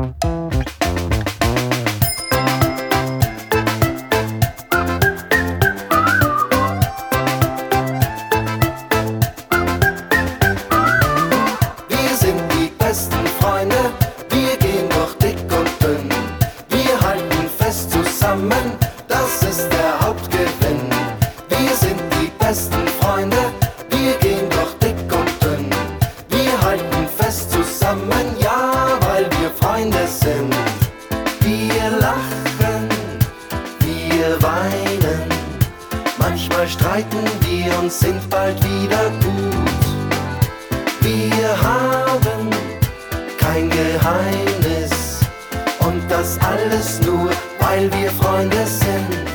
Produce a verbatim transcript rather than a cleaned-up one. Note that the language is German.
Wir sind die besten Freunde, wir gehen durch dick und dünn. Wir halten fest zusammen, das ist der Hauptgewinn. Wir sind die besten Freunde, wir gehen durch dick und dünn. Wir halten fest zusammen, ja, weil wir Freunde sind. Wir lachen, wir weinen, manchmal streiten wir und sind bald wieder gut. Wir haben kein Geheimnis und das alles nur, weil wir Freunde sind.